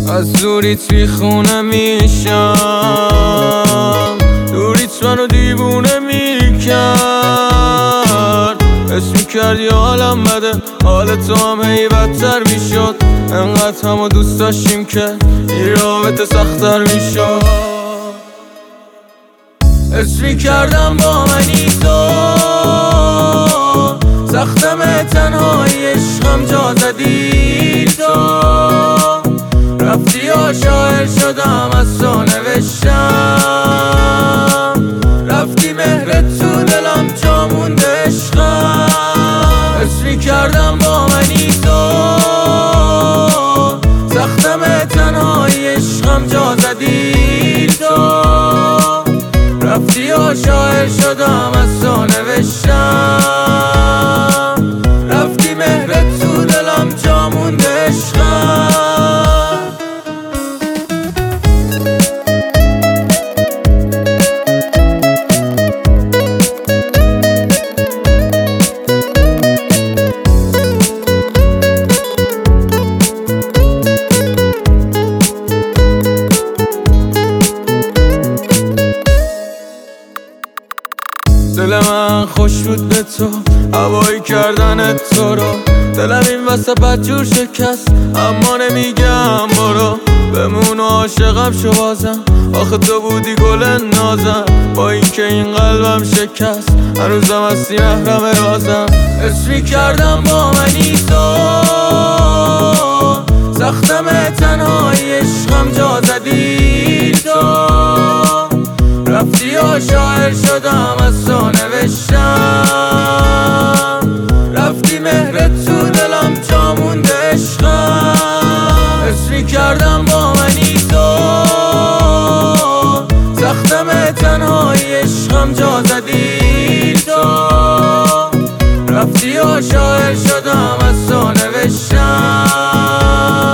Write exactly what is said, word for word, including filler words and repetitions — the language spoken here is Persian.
از دوریت بیخونه میشم، دوریت منو دیوونه میکرد. حس میکردی حالم بده، حال تو هم هی بدتر میشد. انقدر همو دوست داشتیم که این رابطه سخت‌تر میشد. حس میکردم با منی تو، سختم تنهایی عشقم جا زدی تو. رفتی یا شاعر شدم از تو نوشتم، رفتی مهرت تو دلم جا مونده عشقم. حس میکردم با منی تو، سختم تنهایی عشقم جا زدی تو. رفتی یا شاعر شدم از تو نوشتم، رفتی مهرت تو دلم جا مونده عشقم. دل من خوش بود به تو، هوایی کردن تو رو. دلم این وسط بدجور شکست، اما نمیگم برو. بمون و عاشقم شو بازم، آخه تو بودی گل نازم. با اینکه این قلبم شکست، هنوزم هستی محرم رازم. حس میکردم با منی تو، سختم تنهایی عشقم جا زدی تو. رفتی یا شاعر شدم از تو نوشتم، رفتی مهرت تو دلم جا مونده عشقم. حس میکردم با منی تو، سختم تنهایی عشقم جا زدی تو. رفتی یا شاعر شدم از تو نوشتم.